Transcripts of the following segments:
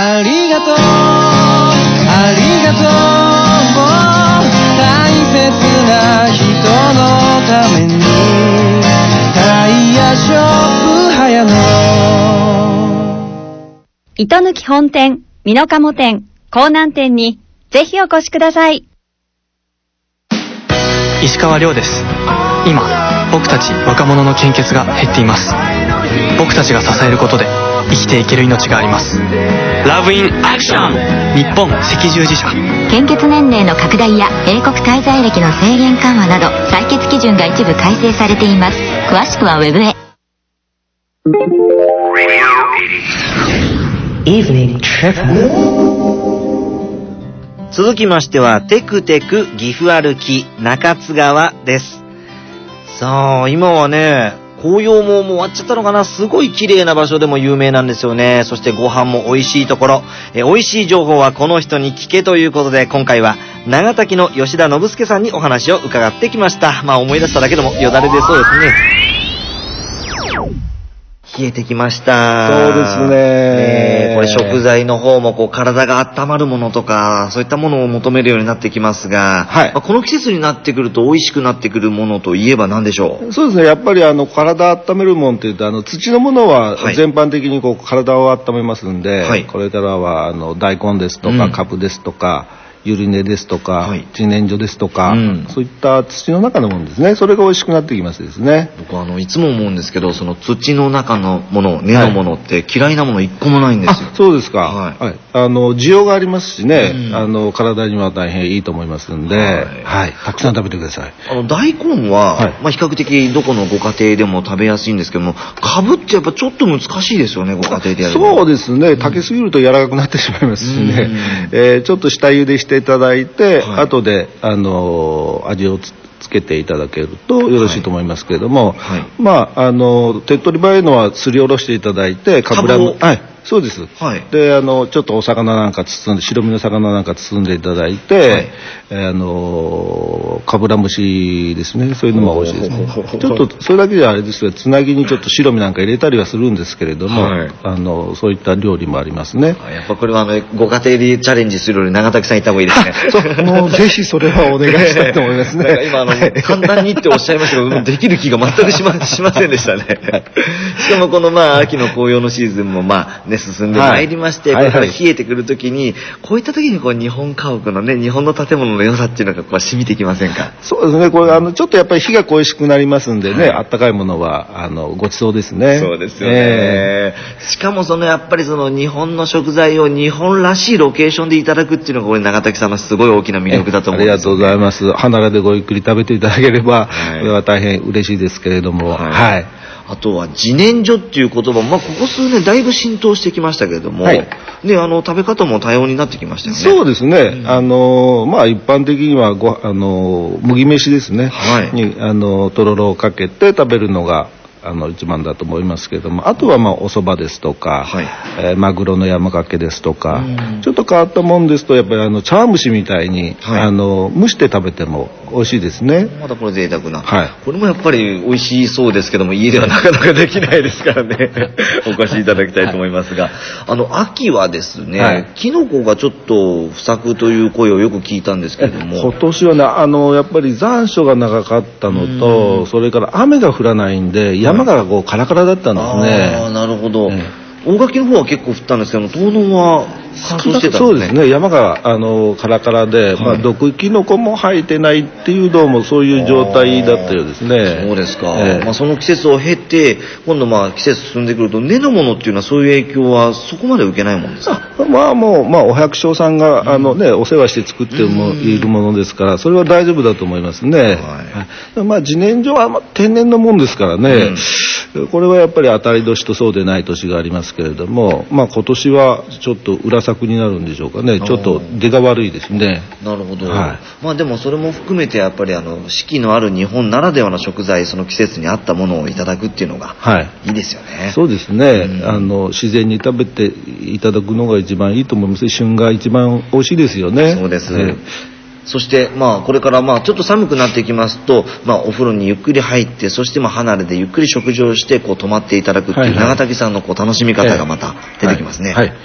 ありがとうありがとう大切な人のためにタイヤショップはやの糸抜き本店、美濃加茂店、江南店にぜひお越しください。 石川亮です。今僕たち若者の献血が減っています。僕たちが支えることで生きていける命があります。ラブインアクション日本赤十字社。 献血年齢の拡大や英国滞在歴の制限緩和など採血基準が一部改正されています。詳しくはウェブへ。 続きましてはテクテク岐阜歩き中津川です。さあ今はね紅葉も終わっちゃったのかな。すごい綺麗な場所でも有名なんですよね。そしてご飯も美味しいところ、美味しい情報はこの人に聞けということで、今回は長滝の吉田信介さんにお話を伺ってきました。思い出しただけでもよだれ出そうですね。冷えてきました。 そうですね。 これ食材の方も体が温まるものとかそういったものを求めるようになってきますが、はい、この季節になってくると美味しくなってくるものといえば何でしょう。 そうですね。やっぱり体温めるものっていうと土のものは全般的に体を温めますんで、はい、これからは大根ですとか、カブですとかゆり根ですとか、自然薯ですとか、そういった土の中のものですね。それが美味しくなってきますですね。 僕いつも思うんですけど、その土の中のもの、根のものって嫌いなもの一個もないんですよ。 そうですか。はい。需要がありますしね、体には大変いいと思いますんで、はい。たくさん食べてください。 大根は、比較的どこのご家庭でも食べやすいんですけども、カブってやっぱちょっと難しいですよね、ご家庭でやるの。 そうですね。炊きすぎると柔らかくなってしまいますしね。ちょっと下茹でしていただいて、後で味をつけていただけるとよろしいと思いますけれども、手っ取り早いのはすりおろしていただいて、かぶらむ、そうです。でちょっとお魚なんか包んで、白身の魚なんか包んでいただいて、かぶら蒸しですね。そういうのも美味しいですね。ちょっとそれだけじゃあれですけど、つなぎにちょっと白身なんか入れたりはするんですけれども、そういった料理もありますね。 やっぱこれはご家庭でチャレンジするより長滝さん行った方がいいですね。 もうぜひそれはお願いしたいと思いますね。 今簡単にっておっしゃいましたけど、できる気が全くしませんでしたね。しかもこの秋の紅葉のシーズンも進んでまいりまして、これから冷えてくるときに、こういったときに日本家屋のね、日本の建物の良さっていうのが染みてきませんか。 そうですね。これちょっとやっぱり火が恋しくなりますんでね、あったかいものはごちそうですね。 そうですよね。しかもやっぱり日本の食材を日本らしいロケーションでいただくっていうのがこれ長滝さんのすごい大きな魅力だと思うんですよね。 ありがとうございます。離れでごゆっくり食べていただければ、これは大変嬉しいですけれども、はい。 あとは自然薯っていう言葉も、ここ数年だいぶ浸透してきましたけれども、食べ方も多様になってきましたよね。 そうですね。一般的には麦飯ですね。にとろろをかけて食べるのが一番だと思いますけれども、あとはお蕎麦ですとか、マグロの山かけですとか、ちょっと変わったもんですとやっぱり茶碗蒸しみたいに、蒸して食べても美味しいですね。 またこれ贅沢な、これもやっぱり美味しそうですけども、家ではなかなかできないですからね。お越しいただきたいと思いますが、秋はですね、キノコがちょっと不作という声をよく聞いたんですけれども、 今年はねやっぱり残暑が長かったのと、それから雨が降らないんで山がカラカラだったんですね。 なるほど。大垣の方は結構降ったんですけど、東農は乾燥してたんですね。 そうですね。山がカラカラで、毒キノコも生えてないっていうどうもそういう状態だったようですね。 そうですか。その季節を経て今度季節進んでくると根のものっていうのはそういう影響はそこまで受けないもんですか。 もうお百姓さんがお世話して作っているものですから、それは大丈夫だと思いますね。自然薯は天然のもんですからね。これはやっぱり当たり年とそうでない年がありますけれども、今年はちょっと裏作になるんでしょうかね。ちょっと出が悪いですね。 なるほど。でもそれも含めてやっぱり四季のある日本ならではの食材、その季節に合ったものをいただくっていうのがいいですよね。 そうですね。自然に食べていただくのが一番いいと思います。旬が一番美味しいですよね。 そうです。そしてこれからちょっと寒くなってきますと、お風呂にゆっくり入って、そして離れでゆっくり食事をして泊まっていただくっていう長滝さんの楽しみ方がまた出てきますね。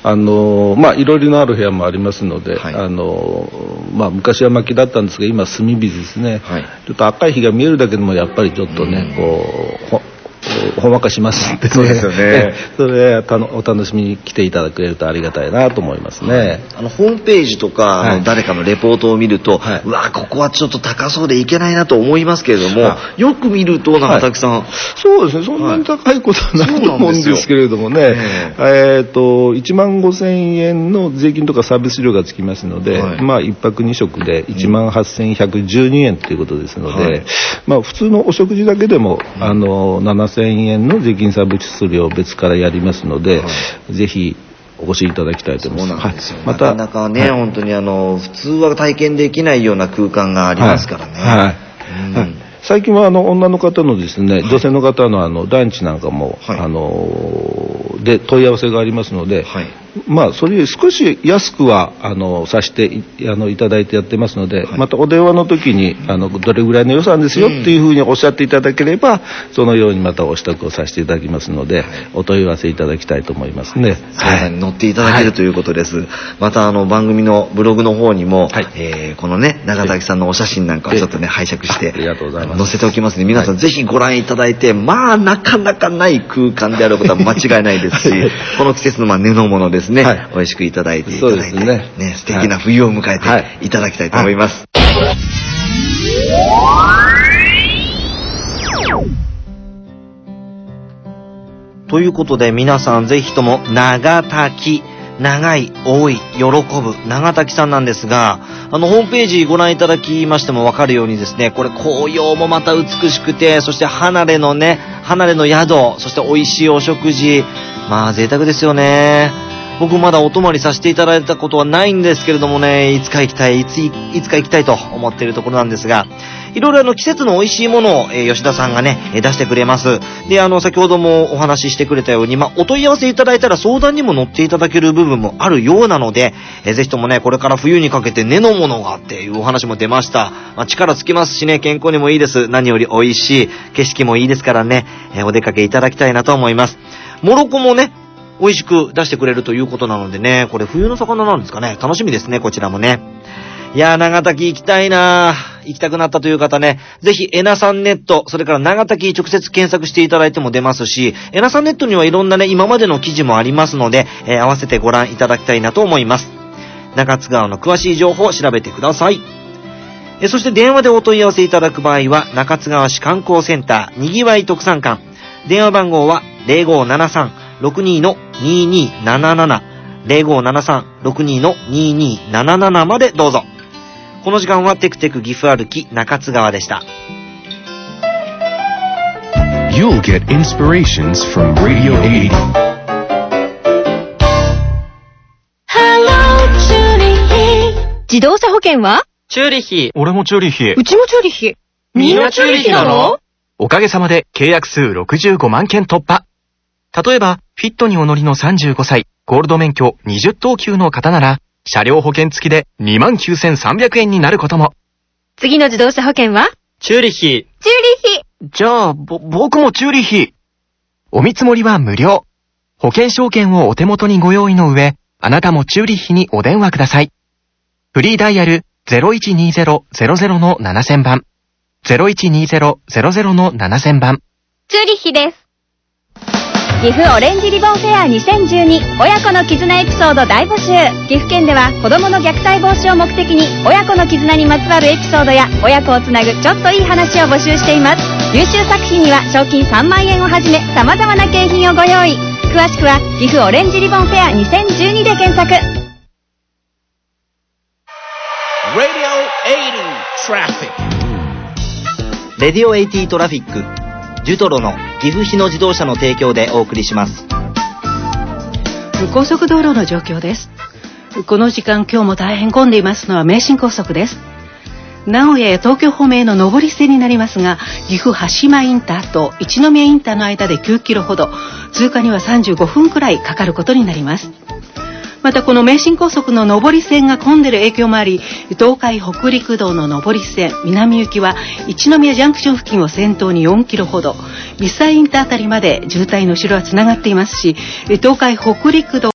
いろりのある部屋もありますので、昔は薪だったんですが、今炭火ですね。ちょっと赤い火が見えるだけでもやっぱりちょっとね、ほんわかしますんでね。 そうですよね。 それお楽しみに来ていただけるとありがたいなと思いますね。 ホームページとか、誰かのレポートを見ると、うわ、ここはちょっと高そうでいけないなと思いますけれども、よく見ると永田さん、 そうですね、そんなに高いことはないと思うんですけれどもね、15,000円の税金とかサービス料がつきますので、1泊2食で18,112円ということですので、普通のお食事だけでも7,000円の税金サービス料を別からやりますので、ぜひお越しいただきたいと思います。そうなんですよ。 なかなかね、本当に普通は体験できないような空間がありますからね。 最近は女の方のですね、女性の方のランチなんかも、で問い合わせがありますので、それより少し安くはさせていただいてやってますので、またお電話の時にどれぐらいの予算ですよっていうふうにおっしゃっていただければ、そのようにまたお支度をさせていただきますので、お問い合わせいただきたいと思いますね。 相談に乗っていただけるということです。また番組のブログの方にも、このね、永崎さんのお写真なんかをちょっとね、拝借してありがとうございます。 載せておきますので、皆さんぜひご覧いただいて、なかなかない空間であることは間違いないですし、この季節の根のものですね、美味しくいただいて素敵な冬を迎えていただきたいと思います。ということで、皆さんぜひとも長滝、長い、多い、喜ぶ、長滝さんなんですが、ホームページご覧いただきましてもわかるようにですね、これ紅葉もまた美しくて、そして離れの宿、そして美味しいお食事、贅沢ですよね。僕まだお泊まりさせていただいたことはないんですけれどもね、いつか行きたいと思っているところなんですが、いろいろ季節の美味しいものを、吉田さんがね、出してくれます。で、先ほどもお話ししてくれたように、お問い合わせいただいたら相談にも乗っていただける部分もあるようなので、ぜひともね、これから冬にかけて根のものがっていうお話も出ました。力つきますしね、健康にもいいです。何より美味しい、景色もいいですからね、お出かけいただきたいなと思います。モロコもね、美味しく出してくれるということなのでね、これ冬の魚なんですかね。楽しみですね、こちらもね。いやー、長滝行きたいなー。行きたくなったという方ね、ぜひエナさんネット、それから長滝直接検索していただいても出ますし、エナさんネットにはいろんなね、今までの記事もありますので、合わせてご覧いただきたいなと思います。中津川の詳しい情報を調べてください。そして電話でお問い合わせいただく場合は、中津川市観光センターにぎわい特産館。電話番号は 0573-62-2277 0573-62-2277 までどうぞ。この時間はテクテク岐阜歩き中津川でした。 You'll get inspirations from Radio 80. Hello, 自動車保険はチューリッヒ。俺もチューリッヒ。 うちもチューリッヒ。みんなチューリッヒなの？ おかげさまで契約数65万件突破。例えば、フィットにお乗りの35歳、ゴールド免許20等級の方なら、車両保険付きで 29,300 円になることも。 次の自動車保険はチューリッヒ。 チューリッヒ。 じゃあ、僕もチューリッヒ。お見積もりは無料。保険証券をお手元にご用意の上、あなたもチューリッヒにお電話ください。フリーダイヤル 0120-00-7000 番。0120-00-7000 番。 チューリッヒです。岐阜オレンジリボンフェア2012親子の絆エピソード大募集。岐阜県では子どもの虐待防止を目的に親子の絆にまつわるエピソードや親子をつなぐちょっといい話を募集しています。優秀作品には賞金3万円をはじめ様々な景品をご用意。詳しくは岐阜オレンジリボンフェア2012で検索。 Radio 80 Traffic。 レディオ80トラフィック、ジュトロの岐阜日野自動車の提供でお送りします。 高速道路の状況です。この時間今日も大変混んでいますのは名神高速です。名古屋や東京方面への上り線になりますが、岐阜羽島インターと一宮インターの間で9キロほど、通過には35分くらいかかることになります。またこの名神高速の上り線が混んでいる影響もあり、東海北陸道の上り線南行きは一宮ジャンクション付近を先頭に4キロほど、三沢インターあたりまで渋滞の後ろはつながっていますし、東海北陸道